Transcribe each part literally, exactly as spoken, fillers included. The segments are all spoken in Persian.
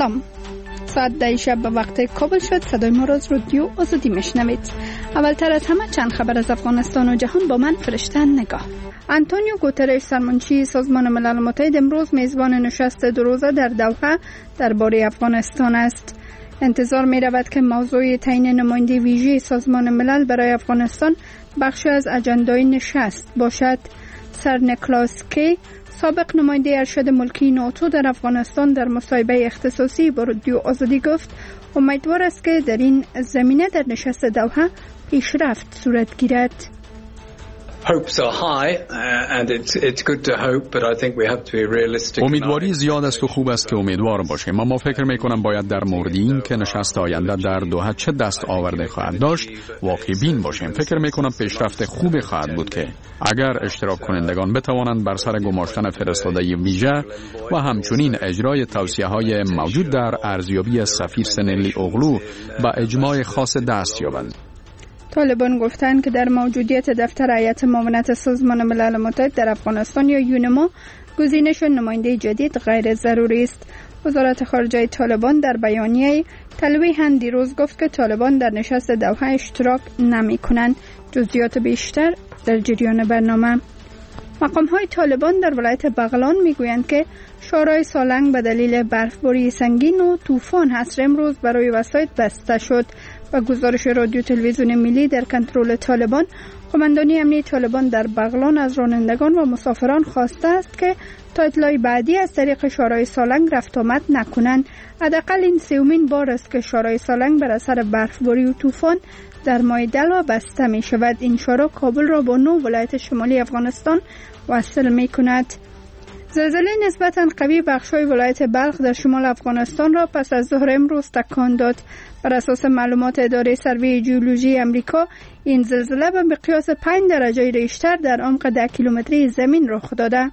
سلام، ساعت ده شب به وقت کابل شد. صدای ما را از رادیو آزادی میشنوید. اولتر از همه چند خبر از افغانستان و جهان با من فرشته نگاه. آنتونیو گوترش سرمنشی سازمان ملل متحد امروز میزبان نشست دو روزه در دوحه درباره افغانستان است. انتظار می رود که موضوع تعیین نماینده ویژه سازمان ملل برای افغانستان بخشی از اجندای نشست باشد. سر نیکلاس کی، سابق نماینده ارشد ملکی ناتو در افغانستان، در مصاحبه اختصاصی با رادیو آزادی گفت امیدوار است که در این زمینه در نشست دوحه پیشرفت صورت گیرد. امیدواری زیاد است و خوب است که امیدوار باشیم، اما فکر میکنم باید در مورد این که نشست آینده در دوحه چه دست آورده خواهد داشت واقع بین باشیم. فکر میکنم پیشرفت خوبی خواهد بود که اگر اشتراک کنندگان بتوانند بر سر گماشتن فرستاده ویژه و همچنین اجرای توصیه های موجود در ارزیابی سفیر سنلی اغلو با اجماع خاص دست یابند. طالبان گفتند که در موجودیت دفتر هیئت معاونت سازمان ملل متحد در افغانستان یا یونما گزینش نماینده جدید غیر ضروری است. وزارت خارجه طالبان در بیانیه تلویحاً دیروز گفت که طالبان در نشست دوحه اشتراک نمی کنند. جزئیات بیشتر در جریان برنامه. مقام های طالبان در ولایت بغلان می گویند که شورای سالنگ به دلیل برفباری سنگین و طوفان عصر امروز برای وسایط بسته شد. و گزارش رادیو تلویزیون ملی در کنترل طالبان، قماندانی امنیتی طالبان در بغلان از رانندگان و مسافران خواسته است که تا اطلاع بعدی از طریق شورای سالنگ رفت آمد نکنند. حداقل این سومین بار است که شورای سالنگ بر اثر برفباری و طوفان در ماه دلو بسته می شود. این شورا کابل را با نو ولایت شمالی افغانستان وصل می کند. زلزله نسبتاً قوی بخشای ولایت بلخ در شمال افغانستان را پس از ظهر امروز تکان داد. بر اساس معلومات اداره سروی ژئولوژی امریکا، این زلزله به مقیاس پنج درجه ریشتر در عمق ده کیلومتری زمین رخ داده.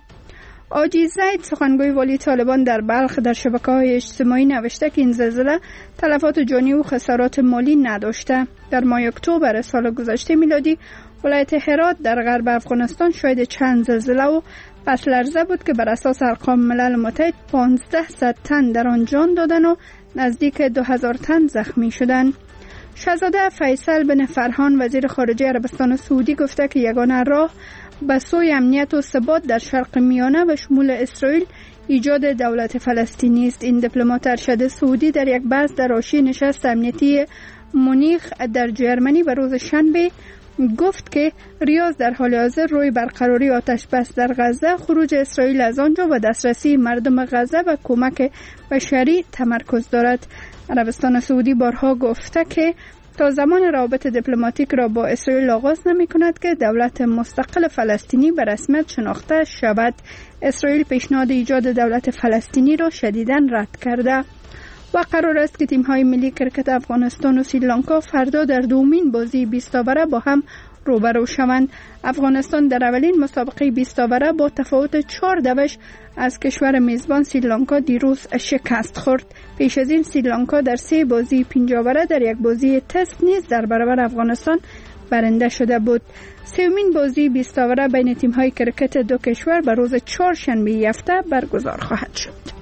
آجی زید، سخنگوی والی طالبان در بلخ، در شبکه‌های اجتماعی نوشته که این زلزله تلفات جانی و خسارات مالی نداشته. در ماه اکتبر سال گذشته میلادی ولایت هرات در غرب افغانستان شاهد چند زلزله و پس لرزه بود که بر اساس ارقام ملل متحد پانزده صد تن در آن جان دادن و نزدیک دو هزار تن زخمی شدند. شاهزاده فیصل بن فرحان، وزیر خارجه عربستان سعودی، گفته که یگانه راه به سوی امنیت و ثبات در شرق میانه و شمول اسرائیل ایجاد دولت فلسطینی است. این دیپلمات ارشد سعودی در یک بحث در حاشیه نشست امنیتی مونیخ در جرمنی به روز شنبه گفت که ریاض در حال حاضر روی برقراری آتش بس در غزه، خروج اسرائیل از آنجا و دسترسی مردم غزه و کمک بشری تمرکز دارد. عربستان سعودی بارها گفته که تا زمان روابط دیپلماتیک را با اسرائیل آغاز نمی کند که دولت مستقل فلسطینی به رسمیت شناخته شود. اسرائیل پیشنهاد ایجاد دولت فلسطینی را شدیداً رد کرده. و قرار است که تیم‌های ملی کرکت افغانستان و سریلانکا فردا در دومین بازی بیست اوره با هم روبرو شوند. افغانستان در اولین مسابقه بیست اوره با تفاوت چهار دوش از کشور میزبان سریلانکا دیروز شکست خورد. پیش از این سریلانکا در سه بازی پنج اوره در یک بازی تست نیز در برابر افغانستان برنده شده بود. سومین بازی بیست اوره بین تیم‌های کرکت دو کشور به روز چهارشنبه هفته برگزار خواهد شد.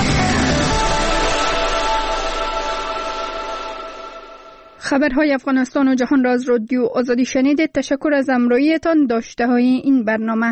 خبرهای افغانستان و جهان را از رادیو آزادی شنیدید. تشکر از همراهیتان. داشته های این برنامه.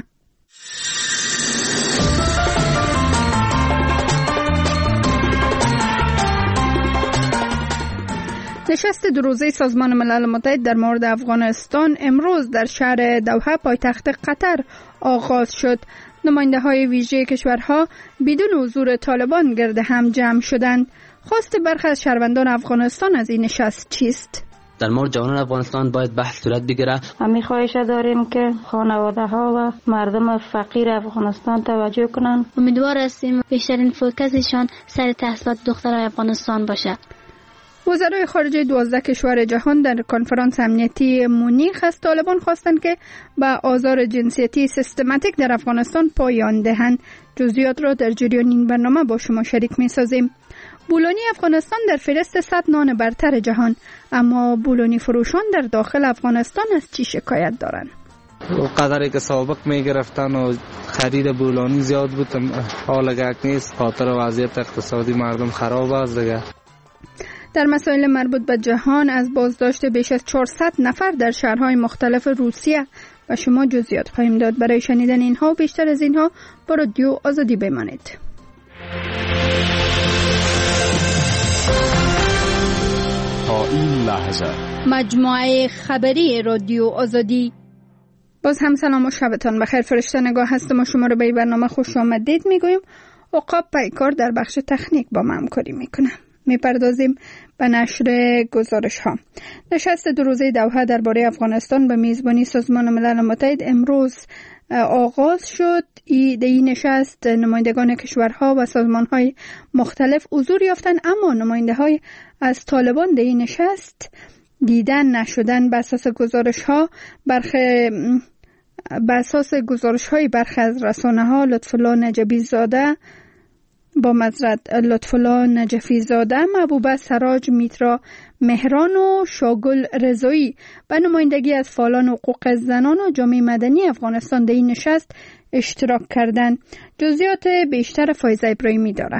نشست دو روزه سازمان ملل متحد در مورد افغانستان امروز در شهر دوحه پایتخت قطر آغاز شد. نماینده های ویژه کشورها بدون حضور طالبان گرد هم جمع شدند. خواست برخی از شهروندان افغانستان از این نشست چیست؟ در مورد جوانان افغانستان باید بحث صورت بگیره. همین خواهش داریم که خانواده ها و مردم فقیر افغانستان توجه کنند. امیدوار هستیم بیشترین فوکسشان سر تحصیلات دخترای افغانستان باشه. وزرای خارجه دوازده کشور جهان در کنفرانس امنیتی مونیخ از طالبان خواستند که به آزار جنسیتی سیستماتیک در افغانستان پایان دهند. جزئیات را در جریان این برنامه با شما شریک می سازیم. بولونی افغانستان در فهرست صد نان برتر جهان، اما بولونی فروشان در داخل افغانستان از چی شکایت دارند؟ قدری که سابق می گرفتن و خرید بولانی زیاد بود، حال گک نیست، خاطر وضعیت اقتصادی مردم خراب است دیگه. در مسائل مربوط به جهان از بازداشت بیش از چهارصد نفر در شهرهای مختلف روسیه و شما جزئیات خواهیم داد. برای شنیدن اینها و بیشتر از اینها با رادیو آزادی بمانید. تا این لحظه مجموعه خبری رادیو آزادی. باز هم سلام و شبتان بخیر. فرشته نگاه هستم و شما رو به برنامه خوش آمدید میگویم. عقاب پیکار در بخش تکنیک با ما همکاری میکنه. میپردازیم به نشر گزارش ها. نشست دو روزه دوحه درباره افغانستان به میزبانی سازمان ملل متحد امروز آغاز شد. ای در این نشست نمایندگان کشورها و سازمان های مختلف حضور یافتند، اما نماینده های از طالبان در این نشست دیدن نشدن. به اساس گزارش ها برخی به اساس گزارش های برخی از رسانه ها لطفالله نجفی زاده با معذرت لطفالله نجفی زاده، محبوبه سراج میترا مهران و شاگل رضایی به نمایندگی از فعالان حقوق زنان و جامعه مدنی افغانستان در این نشست اشتراک کردند. جزئیات بیشتر فایزه ابراهیمی داره.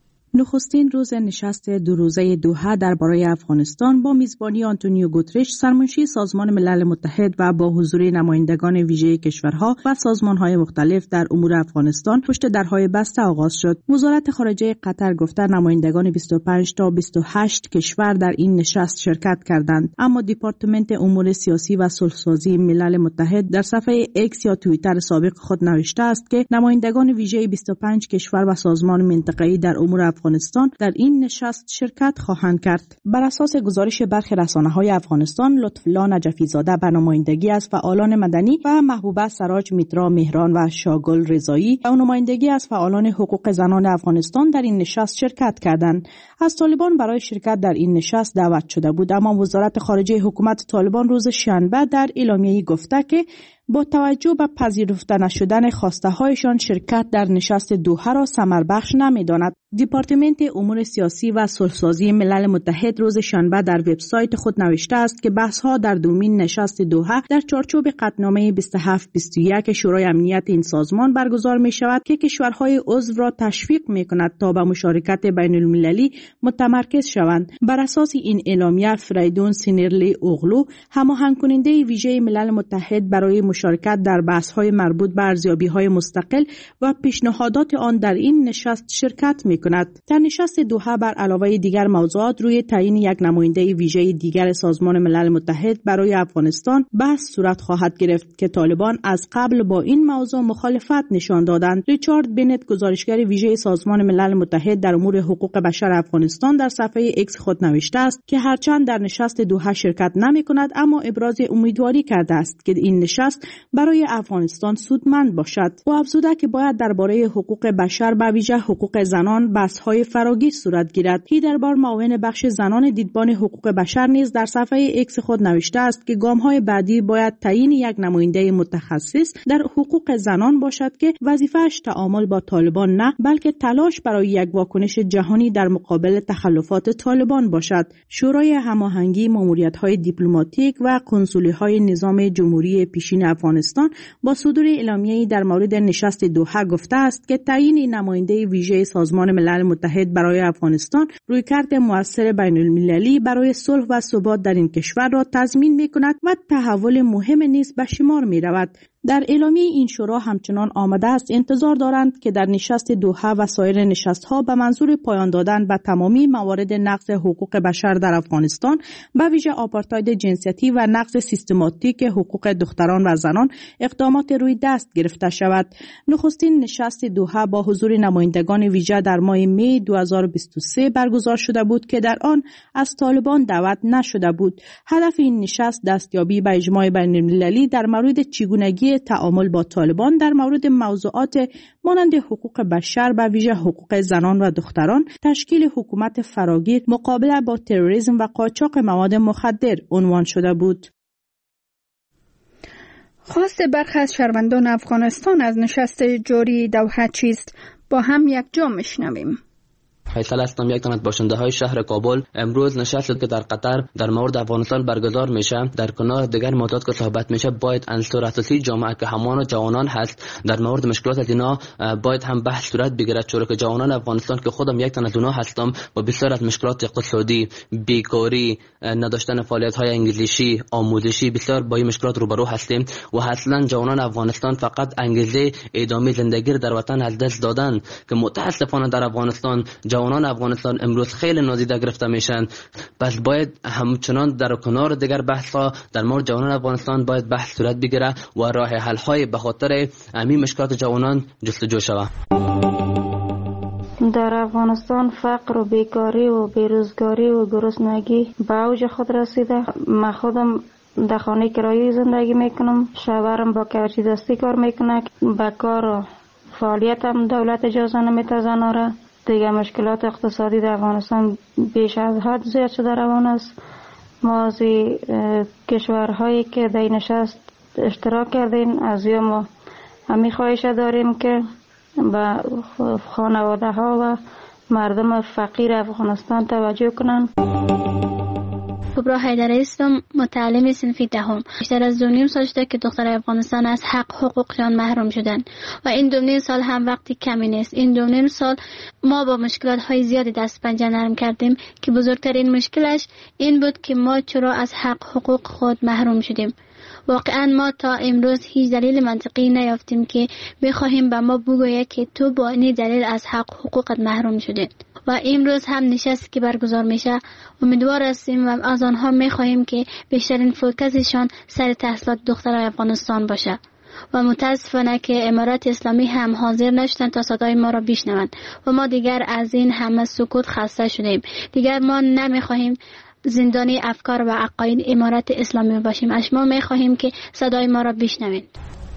نخستین روز نشست دو روزه دوحه درباره افغانستان با میزبانی آنتونیو گوترش سرمنشی سازمان ملل متحد و با حضور نمایندگان ویژه کشورها و سازمان‌های مختلف در امور افغانستان پشت درهای بسته آغاز شد. وزارت خارجه قطر گفته نمایندگان بیست و پنج تا بیست و هشت کشور در این نشست شرکت کردند، اما دپارتمنت امور سیاسی و صلح‌سازی ملل متحد در صفحه ایکس یا توییتر سابق خود نوشته است که نمایندگان ویژه بیست و پنج کشور و سازمان منطقه‌ای در امور افغانستان در این نشست شرکت خواهند کرد. بر اساس گزارش برخی رسانه‌های افغانستان، لطفالله نجفی زاده به نمایندگی از فعالان مدنی و محبوبه سراج میترا مهران و شاگل رضایی و نمایندگی از فعالان حقوق زنان افغانستان در این نشست شرکت کردند. از طالبان برای شرکت در این نشست دعوت شده بود، اما وزارت خارجه حکومت طالبان روز شنبه در اعلامیه‌ای گفته که با توجه به پذیرفته نشدن خواسته هایشان شرکت در نشست دوحه را ثمربخش نمی‌داند. دپارتمنت امور سیاسی و صلح‌سازی ملل متحد روز شنبه در وبسایت خود نوشته است که بحث‌ها در دومین نشست دوحه در چارچوب قطعنامه بیست و هفت بیست و یک شورای امنیت این سازمان برگزار می‌شود که کشورهای عضو را تشویق می‌کند تا به مشارکت بین‌المللی متمرکز شوند. بر اساس این اعلامیه فریدون سینرلی اوغلو، هماهنگ کننده ویژه ملل متحد برای مشارکت در بحث‌های مربوط به ارزیابی‌های مستقل و پیشنهادات آن در این نشست شرکت می‌کند. در نشست دوحه بر علاوه دیگر موضوعات روی تعیین یک نماینده ویژه دیگر سازمان ملل متحد برای افغانستان بحث صورت خواهد گرفت که طالبان از قبل با این موضوع مخالفت نشان دادند. ریچارد بنت، گزارشگر ویژه سازمان ملل متحد در امور حقوق بشر افغانستان، در صفحه ایکس خود نوشته است که هرچند در نشست دوحه شرکت نمی‌کند، اما ابراز امیدواری کرده است که این نشست برای افغانستان سودمند باشد. او افزوده که باید درباره حقوق بشر به ویژه حقوق زنان بحث‌های فراگیر صورت گیرد. هیدربار، معاون بخش زنان دیدبان حقوق بشر، نیز در صفحه ایکس خود نوشته است که گام‌های بعدی باید تعیین یک نماینده متخصص در حقوق زنان باشد که وظیفه‌اش تعامل با طالبان نه، بلکه تلاش برای یک واکنش جهانی در مقابل تخلفات طالبان باشد. شورای هماهنگی ماموریت‌های دیپلماتیک و کنسولی‌های نظام جمهوری پیشین افغانستان با صدور اعلامیه‌ای در مورد نشست دوحه گفته است که تعیین نماینده ویژه سازمان ملل متحد برای افغانستان رویکرد مؤثر بین‌المللی برای صلح و ثبات در این کشور را تضمین می‌کند و تحول مهم نیز به شمار می‌رود. در اعلامیه این شورا همچنان آمده است انتظار دارند که در نشست دوحه و سایر نشست‌ها به منظور پایان دادن به تمامی موارد نقض حقوق بشر در افغانستان، به ویژه آپارتاید جنسیتی و نقض سیستماتیک حقوق دختران و زنان، اقدامات روی دست گرفته شود. نخستین نشست دوحه با حضور نمایندگان ویژه در ماه می دو هزار و بیست و سه برگزار شده بود که در آن از طالبان دعوت نشده بود. هدف این نشست دستیابی به اجماع بین‌المللی در مورد چگونگی تعامل با طالبان در مورد موضوعات مانند حقوق بشر، به ویژه حقوق زنان و دختران، تشکیل حکومت فراگیر، مقابله با تروریسم و قاچاق مواد مخدر عنوان شده بود. خواست برخی از شهروندان افغانستان از نشست جاری دوحه چیست؟ با هم یک جا میشنویم. فیصل هستم، یک تن از باشنده های شهر کابل. امروز نشستی که در قطر در مورد افغانستان برگزار میشه، در کنار دیگر موضوعات که صحبت میشه باید عنصر اساسی جامعه که همان جوانان هست در مورد مشکلات اینا باید هم بحث صورت بگیرد، چون که جوانان افغانستان که خودم یک تن از اونها هستم با بسیار از مشکلات اقتصادی، بیکاری، نداشتن فعالیت های انگلیسی، آموزشی، بسیار با این مشکلات روبرو هستیم و اصلا جوانان افغانستان فقط انگیزه ادامه زندگی در وطن از دست دادن که متاسفانه در افغانستان جوانان افغانستان امروز خیلی نادیده گرفته میشن. پس باید همچنان در کنار دیگر بحث ها در مورد جوانان افغانستان باید بحث صورت بگیره و راه حل های به خاطر همین مشکلات جوانان جستجو شود. در افغانستان فقر و بیکاری و بیروزگاری و گرسنگی به اوج خود رسیده. من خودم در خانه کرایی زندگی میکنم، شوهرم با کفشی دستی کار میکنه، به کار و فعالیت هم دولت اجازه نمیده زنها را. دیگه مشکلات اقتصادی در افغانستان بیش از حد زیاد شده روان است. ما از کشورهایی که در نشست اشتراک کردیم از یا ما همین خواهش داریم که به خانواده ها و مردم فقیر افغانستان توجه کنند. کبرا حیدری هستم، متعلم صنف دهم. بیشتر از دو نیم سال شده که دختر افغانستان از حق حقوقشان محروم شدن و این دو نیم سال هم وقتی کمی نیست. این دو نیم سال ما با مشکلات های زیادی دست پنجه نرم کردیم که بزرگترین مشکلش این بود که ما چرا از حق حقوق خود محروم شدیم. واقعا ما تا امروز هیچ دلیل منطقی نیافتیم که بخواهیم به ما بگویه که تو با این دلیل از حق حقوقت محروم شدید. و امروز هم نشست که برگزار میشه امیدوار هستیم و از آنها میخواهیم که بیشترین فوکسشان سر تحصیلات دخترای افغانستان باشه و متاسفانه که امارات اسلامی هم حاضر نشدن تا صدای ما را بشنوند و ما دیگر از این همه سکوت خسته شدیم. دیگر ما نمیخواهیم زندانی افکار و عقاید امارات اسلامی باشیم. اش ما میخواهیم که صدای ما را بشنوید.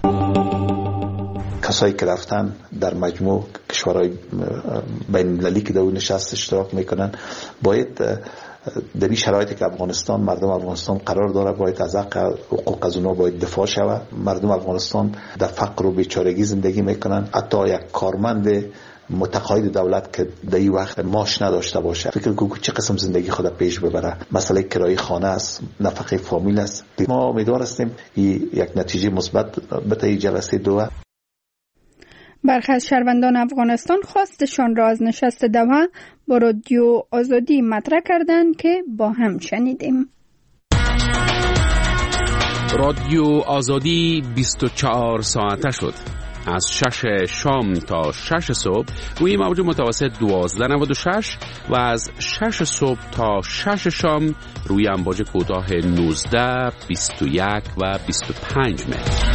کسایی که رفتن در مجموع کشورهای بین المللی که در اون نشست اشتراک میکنن باید در این شرایطی که افغانستان مردم افغانستان قرار داره باید از حق حقوق از اونها باید دفاع شود. مردم افغانستان در فقر و بیچارگی زندگی میکنن، حتی یک کارمند متقاعد دولت که در این وقت معاش نداشته باشه فکر کنم چه قسم زندگی خود پیش ببره. مسئله کرایه خانه است، نفقه فامیل است. ما امیدوار هستیم یک نتیجه مثبت به این جلسه دوحه. برخی از شهروندان افغانستان خواستشان را از نشست دوحه با رادیو آزادی مطرح کردند که با هم شنیدیم. رادیو آزادی بیست و چهار ساعته شد. از شش شام تا شش صبح روی موج متوسط دوازده نود و شش و از شش صبح تا شش شام روی امواج کوتاه نوزده، بیست و یک و بیست و پنج متر.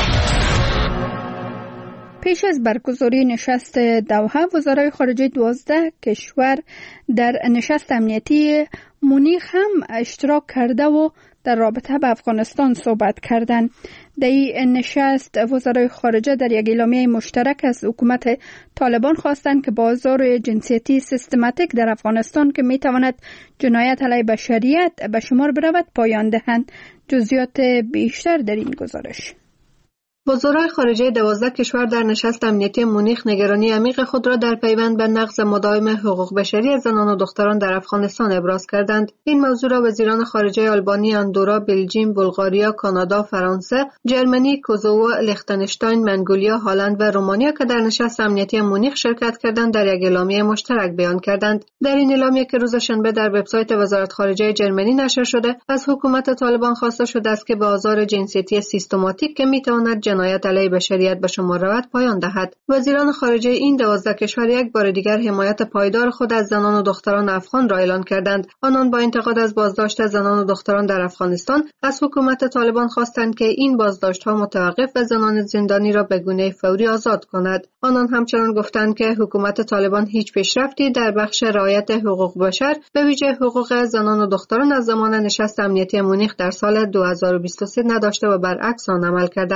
پیش از برگزاری نشست دوحه وزرای خارجه دوازده کشور در نشست امنیتی مونیخ هم اشتراک کرده و در رابطه به افغانستان صحبت کردند. در این نشست وزرای خارجه در یک اعلامیه مشترک از حکومت طالبان خواستند که بازار جنسیتی سیستماتیک در افغانستان که میتواند جنایت علیه بشریت به شمار برود پایان دهند. جزئیات بیشتر در این گزارش. وزرای خارجه دوازده کشور در نشست امنیتی مونیخ نگرانی عمیق خود را در پیوند به نقض مداوم حقوق بشری زنان و دختران در افغانستان ابراز کردند. این موضوع را وزیران خارجه آلبانی، اندورا، بلژیم، بلغاریا، کانادا، فرانسه، جرمنی، کوزوو، لیختنشتاین، منگولیا، هلند و رومانیا که در نشست امنیتی مونیخ شرکت کردند در یک اعلامیه مشترک بیان کردند. در این اعلامیه که روز شنبه در وبسایت وزارت خارجه جرمنی نشر شده، از حکومت طالبان خواسته شده است که به آزار جنسیتی سیستماتیک که میتواند جنایت علیه بشریت به شمار رود پایان دهد. وزیران خارجه این دوازده کشور یک بار دیگر حمایت پایدار خود از زنان و دختران افغان را اعلان کردند. آنان با انتقاد از بازداشت زنان و دختران در افغانستان از حکومت طالبان خواستند که این بازداشت‌ها متوقف و زنان زندانی را به گونه فوری آزاد کند. آنان همچنان گفتند که حکومت طالبان هیچ پیشرفتی در بخش رعایت حقوق بشر به ویژه حقوق زنان و دختران از زمان نشست امنیتی مونیخ در سال دو هزار و بیست و سه نداشته و برعکس آن عمل کرده است. این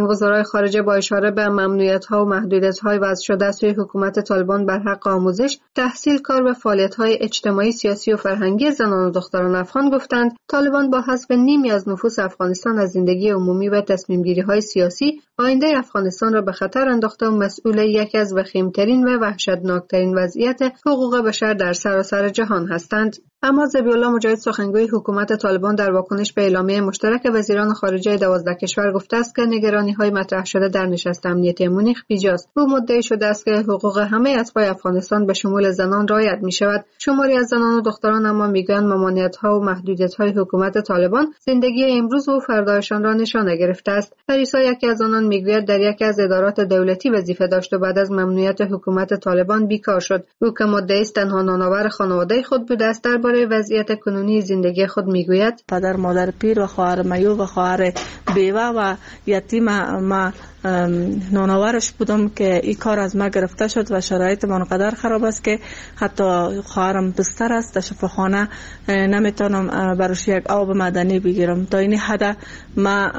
وزرای خارجه با اشاره به ممنوعیت‌ها و محدودیت‌های وضع شده سوی حکومت طالبان بر حق آموزش، تحصیل، کار و فعالیت‌های اجتماعی، سیاسی و فرهنگی زنان و دختران افغان گفتند طالبان با حذف نیمی از نفوس افغانستان از زندگی عمومی و تصمیم‌گیری‌های سیاسی، آینده افغانستان را به خطر انداخته و مسئول یکی از وخیم‌ترین و وحشتناکترین وضعیت حقوق بشر در سراسر جهان هستند. اما ذبیح‌الله مجاهد سخنگوی حکومت طالبان در واکنش به اعلامیه مشترک وزیران خارجه دوازده کشور گفته است که نگرانی‌های مطرح شده در نشست امنیتی مونیخ بیجاست. او مدعی شده است که حقوق همه اطراف افغانستان به شمول زنان رعایت می‌شود. شماری از زنان و دختران اما میگویند ممانعت‌ها و محدودیت‌های حکومت طالبان زندگی امروز و فردایشان را نشانه گرفته است. پریسا یکی از آنان میگوید در یکی از ادارات دولتی وظیفه داشت و بعد از ممنوعیت حکومت طالبان بیکار شد. او که مدعی است تنها نانآور خانواده خود بوده است درباره وضعیت کنونی زندگی خود میگوید: پدر مادر پیر و خواهر میو و خواهر بیوه و یتیم ما نانآورش بودم که این کار از ما گرفته شد و شرایط من قدر خراب است که حتی خواهرم بستر است، در شفاخانه نمیتونم براش یک آب مدنی بگیرم. تا این حد ما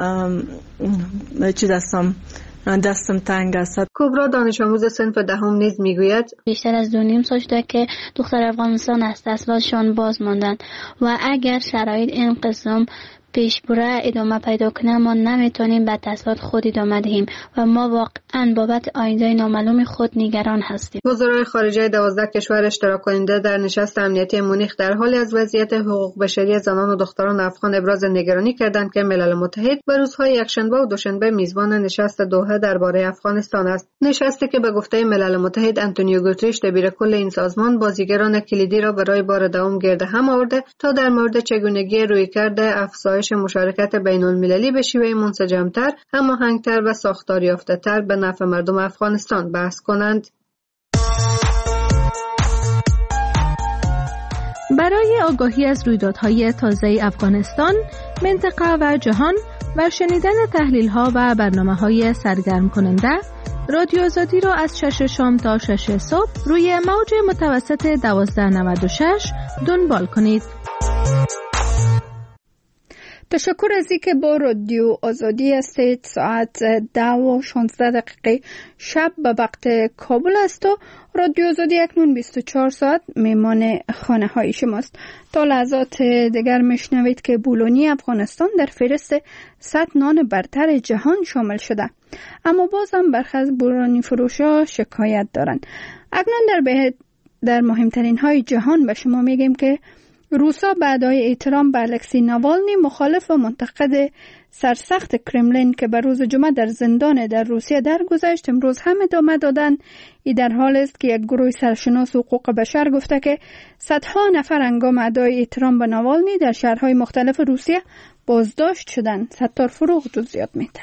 چی دستم دستم تنگ است. کبرا دانش آموز صنف دهم نیز میگوید بیشتر از دو نیم سال شده که دختر افغانستان از تحصیلاتشان باز ماندند و اگر شرایط این قسم پیش بره ادامه پیدا کنه ما نمیتونیم به تحصیلات خود ادامه دهیم و ما واقعا بابت آینده نامعلوم خود نگران هستیم. وزرای خارجه دوازده کشور اشتراک کننده در نشست امنیتی مونیخ در حالی از وضعیت حقوق بشری زنان و دختران افغان ابراز نگرانی کردند که ملل متحد به روزهای یکشنبه و دوشنبه میزبان نشست دوحه درباره افغانستان است. نشستی که به گفته ملل متحد آنتونیو گوتریش دبیرکل این سازمان بازیگران کلیدی را برای بار دوم گرد هم آورده تا در مورد چگونگی رویکرد افزایش مشارکت بین المللی به شیوه منسجمتر، هماهنگتر و ساختار یافته‌تر به نفع مردم افغانستان بحث کنند. برای آگاهی از رویدادهای تازه افغانستان، منطقه و جهان و شنیدن تحلیل‌ها و برنامه‌های سرگرم کننده، رادیو آزادی را از شش شام تا شش صبح روی موج متوسط دوازده نود و شش دنبال کنید. تشکر از اینکه با رادیو آزادی هستید. ساعت ده و شانزده دقیقه شب به وقت کابل است و رادیو آزادی اکنون بیست و چهار ساعت میمان خانه های شماست. تا لحظات دیگر میشنوید که بولونی افغانستان در فهرست صد نان برتر جهان شامل شده، اما بازم برخی از بولونی فروشا شکایت دارند. اکنون در به در مهمترین های جهان به شما میگیم که روسا بعدای احترام به الکسی ناوالنی، مخالف و منتقد سرسخت کرملین که به روز جمعه در زندان در روسیه درگذشت، امروز هم ادامه دادن. ای در حال است که یک گروه سرشناس حقوق بشر گفته که صدها نفر هنگام ادای احترام به ناوالنی در شهرهای مختلف روسیه بازداشت شدند. ستار فروغ جزئیات میده.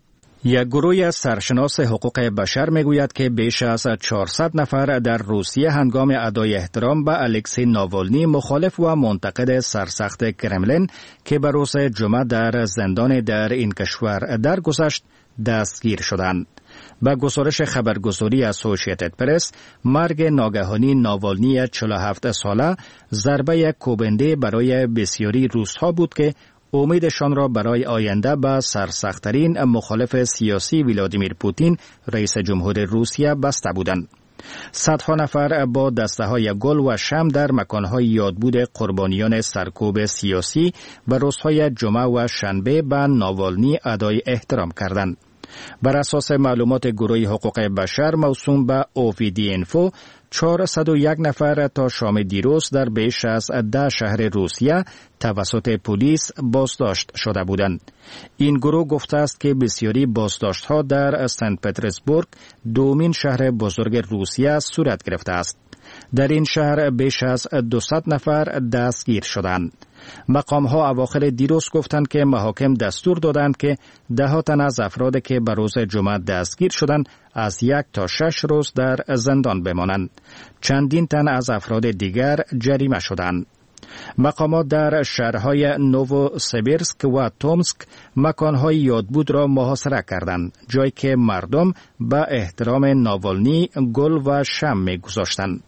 یک گروه از سرشناس حقوق بشر میگوید که بیش از چهارصد نفر در روسیه هنگام ادای احترام به الکسی ناوالنی، مخالف و منتقد سرسخت کرملین که به روز جمعه در زندان در این کشور درگذشت، دستگیر شدند. با گزارش خبرگزاری اسوسییتد پرس، مرگ ناگهانی ناوالنی چهل و هفت ساله ضربه کوبنده برای بسیاری روس‌ها بود که امیدشان را برای آینده به سرسخت‌ترین مخالف سیاسی ولادیمیر پوتین رئیس جمهور روسیه بسته بودند. صدها نفر با دسته‌های گل و شمع در مکان‌های یادبود قربانیان سرکوب سیاسی به روزهای جمعه و شنبه به ناوالنی ادای احترام کردند. بر اساس معلومات گروه حقوق بشر موسوم به اوویدی اینفو، چهارصد و یک نفر تا شام دیروز در بیش از ده شهر روسیه توسط پلیس بازداشت شده بودند. این گروه گفته است که بسیاری بازداشت‌ها در سنت پترزبورگ، دومین شهر بزرگ روسیه، صورت گرفته است. در این شهر بیش از دویست نفر دستگیر شدند. مقام‌ها اواخر دیروز گفتند که محاکم دستور دادند که ده ها تن از افرادی که به روز جمعه دستگیر شدند از یک تا شش روز در زندان بمانند. چندین تن از افراد دیگر جریمه شدند. مقامات در شهرهای نووسیبیرسک و تومسک مکانهای یادبود را محاصره کردند، جایی که مردم به احترام ناوالنی گل و شمع می‌گذاشتند.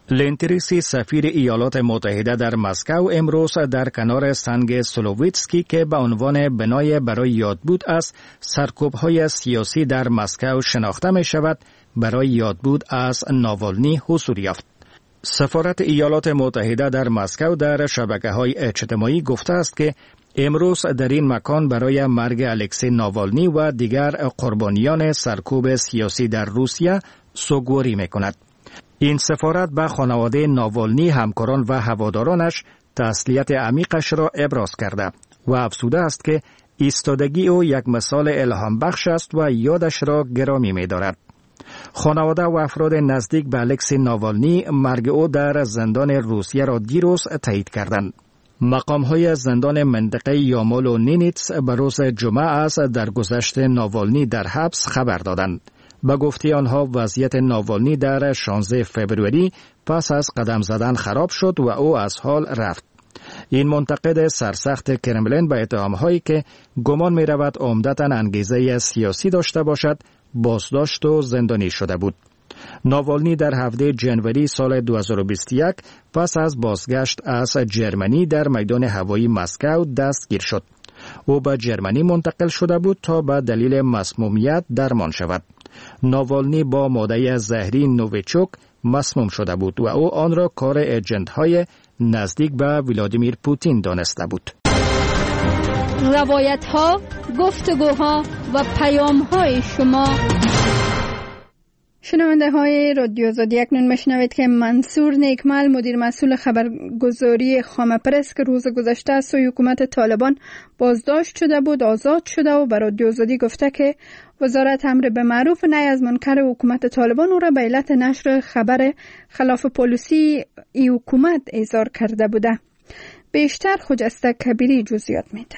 لنتریسی سفیر ایالات متحده در مسکو امروز در کنار سنگ سلوویتسکی که به عنوان بنای برای یادبود از سرکوب‌های سیاسی در مسکو شناخته می شود برای یادبود از ناوالنی حضور یافت. سفارت ایالات متحده در مسکو در شبکه‌های اجتماعی گفته است که امروز در این مکان برای مرگ الکسی ناوالنی و دیگر قربانیان سرکوب سیاسی در روسیه سوگواری می کند. این سفارت به خانواده ناوالنی، همکاران و هوادارانش تسلیت عمیقش را ابراز کرده و افزوده است که ایستادگی او یک مثال الهام بخش است و یادش را گرامی می دارد. خانواده و افراد نزدیک به الکسی ناوالنی مرگ او در زندان روسیه را دیروز تایید کردند. مقام‌های زندان منطقه یامال و نینیتس به روز جمعه از درگذشت ناوالنی در حبس خبر دادند. به گفته آنها وضعیت ناوالنی در شانزده فوریه پس از قدم زدن خراب شد و او از حال رفت. این منتقد سرسخت کرملین به اتهام‌هایی که گمان می‌رود عمدتاً انگیزه سیاسی داشته باشد بازداشت و زندانی شده بود. ناوالنی در هفده ژانویه سال دو هزار و بیست و یک پس از بازگشت از جرمنی در میدان هوایی مسکو دستگیر شد. او به جرمنی منتقل شده بود تا به دلیل مسمومیت درمان شود. ناوالنی با ماده زهری نوویچوک مسموم شده بود و او آن را کار ایجنت‌های نزدیک به ولادیمیر پوتین دانسته بود. روایت‌ها، گفتگوها و پیام‌های شما. شنونده های رادیو آزادی اکنون میشنوید که منصور نیکمل مدیر مسئول خبرگزاری خامه پرس که روز گذشته از سوی حکومت طالبان بازداشت شده بود آزاد شده و به رادیو آزادی گفته که وزارت امر به معروف نهی از منکر حکومت طالبان او را به علت نشر خبر خلاف پالیسی ای حکومت احضار کرده بوده. بیشتر خجسته کبیری جزئیات میده.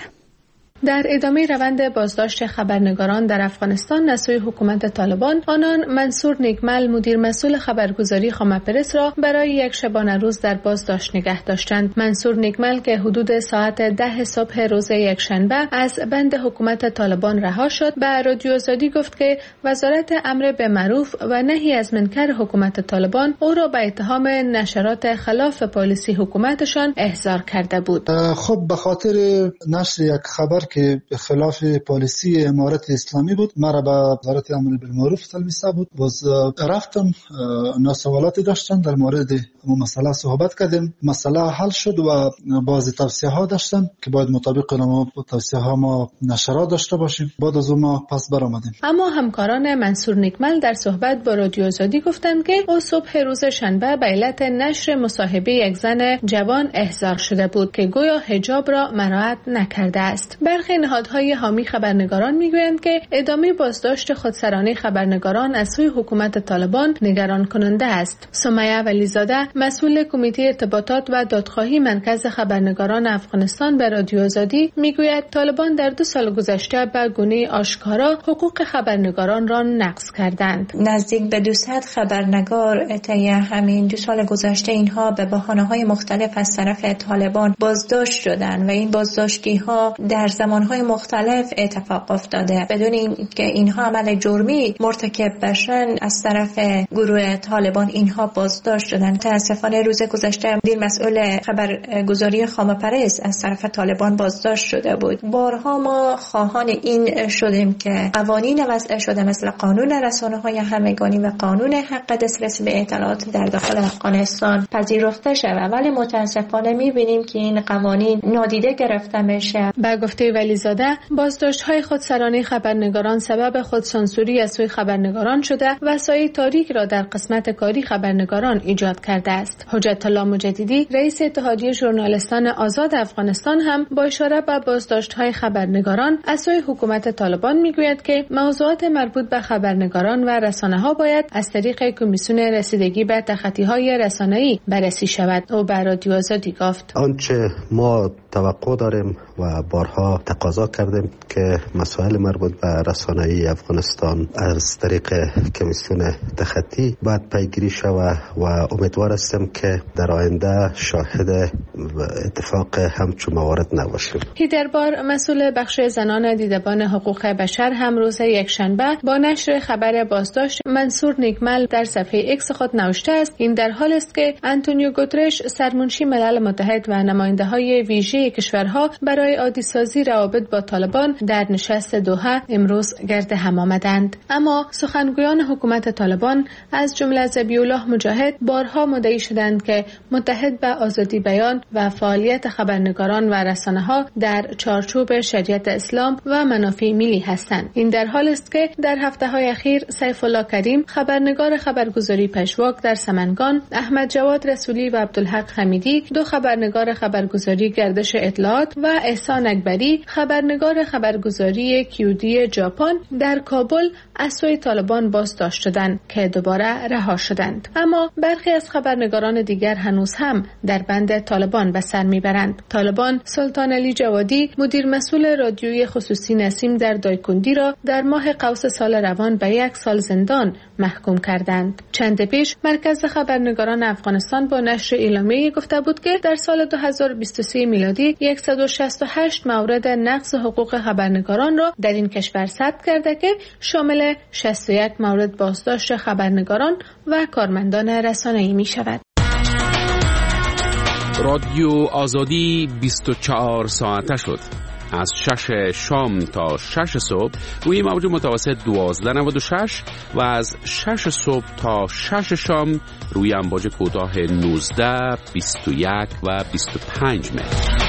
در ادامه روند بازداشت خبرنگاران در افغانستان از سوی حکومت طالبان، آنان منصور نیکمل مدیر مسئول خبرگزاری خامه پرس را برای یک شبانه روز در بازداشت نگه داشتند. منصور نیکمل که حدود ساعت ده صبح روز یکشنبه از بند حکومت طالبان رها شد، به رادیو آزادی گفت که وزارت امر به معروف و نهی از منکر حکومت طالبان او را به اتهام نشرات خلاف پالیسی حکومتشان احضار کرده بود. خب به خاطر نشر یک خبر که خلاف پالیسی امارت اسلامی بود، مرا به وزارت امر بالمعروف تلمیسته بود. باز رفتم، اونا سوالاتی داشتن در مورد مسئله صحبت کردیم، مسئله حل شد و بعضی توصیه ها داشتن که باید مطابق ما توصیه ها ما نشرات داشته باشیم. بعد از اون ما پس برآمدیم. اما همکاران منصور نیکمل در صحبت با رادیو آزادی گفتند که او صبح روز شنبه به علت نشر مصاحبه یک زن جوان احضار شده بود که گویا حجاب را مراعات نکرده است. برخی نهادهای حامی خبرنگاران میگویند که ادامه بازداشت خودسرانه خبرنگاران از سوی حکومت طالبان نگران کننده است. سمیه ولیزاده مسئول کمیته ارتباطات و دادخواهی مرکز خبرنگاران افغانستان به رادیو آزادی میگوید طالبان در دو سال گذشته به گونه آشکارا حقوق خبرنگاران را نقض کردند. نزدیک به دویست خبرنگار طی همین دو سال گذشته اینها به بهانه‌های مختلف از طرف طالبان بازداشت شدند و این بازداشتی‌ها در زمانهای مختلف اتفاق افتاده بدون اینکه اینها عمل جرمی مرتکب بشن. از طرف گروه طالبان اینها بازداشت شدند. متاسفانه روز گذشته مدیر مسئول خبرگزاری خامه پرس از طرف طالبان بازداشت شده بود. بارها ما خواهان این شدیم که قوانین وضع شده مثل قانون رسانه‌های همگانی و قانون حق دسترسی به اطلاعات در داخل افغانستان پذیرفته شود، ولی متاسفانه می‌بینیم که این قوانین نادیده گرفته میشه. با گفته ولیزاده بازداشت‌های خودسرانه خبرنگاران سبب خودسانسوری از سوی خبرنگاران شده و سایه تاریک را در قسمت کاری خبرنگاران ایجاد کرده است. حجت الله مجددی رئیس اتحادیه ژورنالیستان آزاد افغانستان هم با اشاره به بازداشت‌های خبرنگاران از سوی حکومت طالبان میگوید که موضوعات مربوط به خبرنگاران و رسانه‌ها باید از طریق کمیسیون رسیدگی به تخطی‌های رسانه‌ای بررسی شود. او به رادیو آزادی گفت آنچه ما توقع داریم و بارها تقاضا کردیم که مسائل مربوط به رسانه‌ای افغانستان از طریق کمیسیون تخطی باید پیگیری شود و امیدوار هستم که در آینده شاهد اتفاق همچون موارد نباشه. هیدربار مسئول بخش زنان دیدبان حقوق بشر هم روز یکشنبه با نشر خبر بازداشت منصور نیکمل در صفحه ایکس خود نوشته است این در حال است که آنتونیو گوترش سرمنشی ملل متحد و نماینده‌های ویژه کشورها برای عادی سازی روابط با طالبان در نشست دوحه امروز گرد هم آمدند. اما سخنگویان حکومت طالبان از جمله ذبیح‌الله مجاهد بارها مدعی شدند که متحد به آزادی بیان و فعالیت خبرنگاران و رسانه‌ها در چارچوب شریعت اسلام و منافع ملی هستند. این در حال است که در هفته‌های اخیر سیف الله کریم خبرنگار خبرگزاری پژواک در سمنگان، احمد جواد رسولی و عبدالحق حمیدی دو خبرنگار خبرگزاری گردش اطلاعات و احسان اکبری خبرنگار خبرگزاری کیودی ژاپن در کابل از سوی طالبان بازداشت شدند که دوباره رها شدند. اما برخی از خبرنگاران دیگر هنوز هم در بند طالبان به سر میبرند. طالبان سلطان علی جوادی مدیر مسئول رادیوی خصوصی نسیم در دایکندی را در ماه قوس سال روان به یک سال زندان محکوم کردند. چند پیش مرکز خبرنگاران افغانستان با نشر اعلامیه‌ای گفته بود که در سال دو هزار و بیست و سه میلادی صد و شصت و هشت مورد نقض حقوق خبرنگاران را در این کشور ثبت کرده که شامل شصت و یک مورد بازداشت خبرنگاران و کارمندان رسانه‌ای می شود. رادیو آزادی بیست و چهار ساعته شد. از شش شام تا شش صبح روی موج متوسط دوازده نود و شش و از شش صبح تا شش شام روی امواج کوتاه نوزده، بیست و یک و بیست و پنج متر.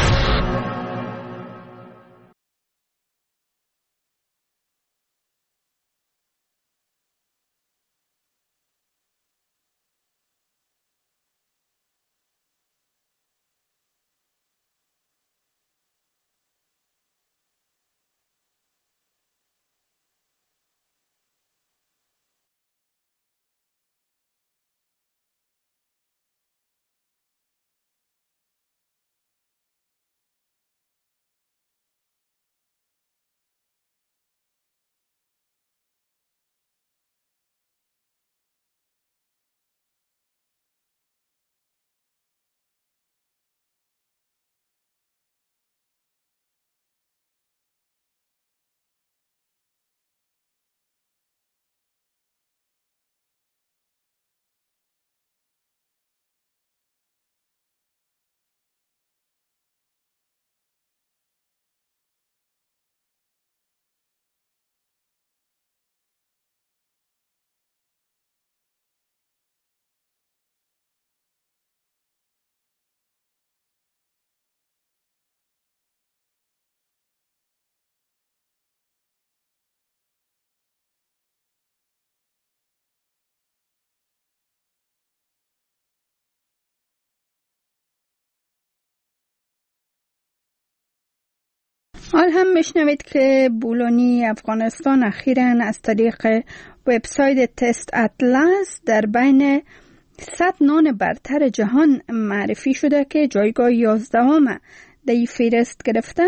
حال هم میشنوید که بولونی افغانستان اخیراً از طریق وبسایت تست اطلس در بین صد نان برتر جهان معرفی شده که جایگاه یازدهم در این فهرست گرفته.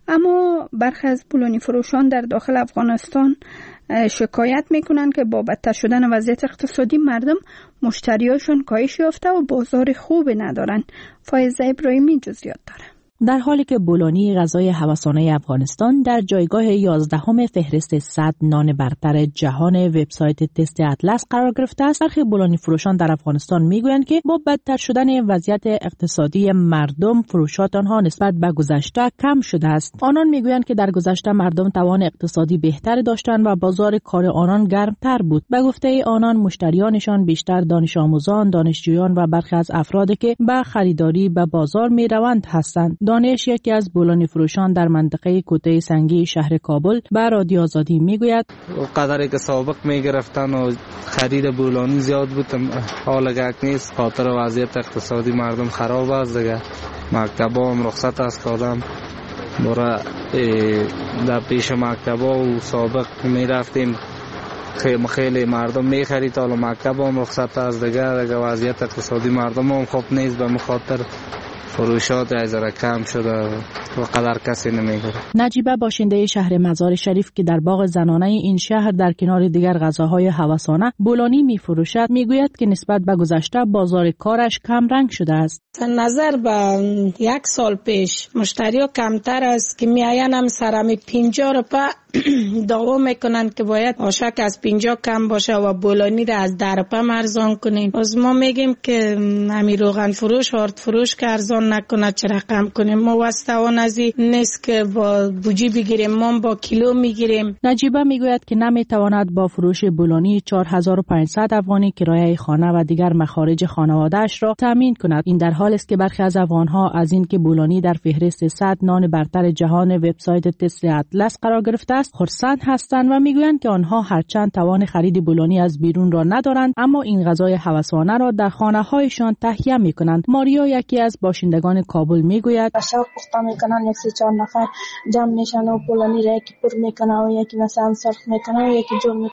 اما برخی از بولونی فروشان در داخل افغانستان شکایت میکنند که با بدتر شدن وضعیت اقتصادی مردم مشتریاشون کاهش یافته و بازار خوب ندارن. فایزه ابراهیمی جزئیات داره. در حالی که بولونی غذای هوسانه افغانستان در جایگاه یازدهم فهرست صد نان برتر جهان وبسایت تست اطلس قرار گرفته است، برخی بولونی فروشان در افغانستان میگویند که با بدتر شدن وضعیت اقتصادی مردم فروشات آنها نسبت به گذشته کم شده است. آنان میگویند که در گذشته مردم توان اقتصادی بهتری داشتند و بازار کار آنان گرمتر بود. به گفته آنان مشتریانشان بیشتر دانش آموزان، دانشجویان و برخی از افرادی که به خریداری به بازار میروند هستند. دانش یکی از بولونی فروشان در منطقه کوته سنگی شهر کابل به رادیو آزادی میگوید قدری که سابق میگرفتن و خرید بولونی زیاد بود حال گک نیست، خاطر وضعیت اقتصادی مردم خراب است دیگه. مکتبا هم رخصت است، آدم برای در پیش مکتبا و سابق میرفتیم خیلی خیلی مردم میخرید، حالا مکتبا هم رخصت است دیگه. دیگه وضعیت اقتصادی مردم هم خوب نیست، به مخاطر فروشات از را کم شده و قدر کسی نمیگیره. نجیبه باشنده شهر مزار شریف که در باغ زنانه این شهر در کنار دیگر غذاهای هوسانه بولانی میفروشد میگوید که نسبت به گذشته بازار کارش کم رنگ شده است. نظر به یک سال پیش مشتری کمتر است که میآیند هم سرم پنجاه روپه دعوا میکنن که باید آشک از پنجاه کم باشه و بولانی را از ده روپه ارزان کنین. از ما میگیم که همین روغن فروش آرد فروش که ارزان نکنه چرا کم کنیم. ما واسطوان ازی نیست که با بوجی بگیریم، ما با کیلو میگیریم. نجیبه میگوید که نمیتواند با فروش بولانی چهار هزار و پانصد افغانی کرایه خانه و دیگر مخارج خانواده‌اش را تامین کند. این در حالی است که برخی از افغانها از اینکه بولانی در فهرست صد نان برتر جهان وبسایت تست اطلس قرار گرفته است خرسند هستند و میگویند که آنها هرچند توان خرید بولانی از بیرون را ندارند اما این غذای هوسانه را در خانه‌هایشان تهیه میکنند. ماریا یکی از باشندگان کابل میگوید شب پخته میکنن، یک سه چهار نفر جمع میشن و بولانی را یکی پر میکنه و یکی مثلا سرخ میکنه و یکی جور